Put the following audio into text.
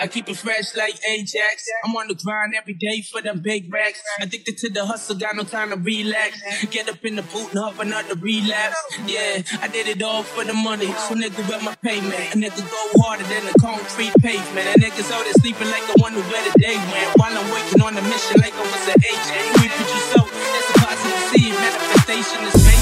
I keep it fresh like Ajax. I'm on the grind every day for them big racks. Addicted to the hustle, got no time to relax. Get up in the boot and hop another relapse. Yeah, I did it all for the money. So nigga with my payment. A nigga go harder than the concrete pavement. And niggas out there sleeping like the one who where the day went. While I'm working on the mission like I was an agent. We put you so, that's a positive seed. Manifestation is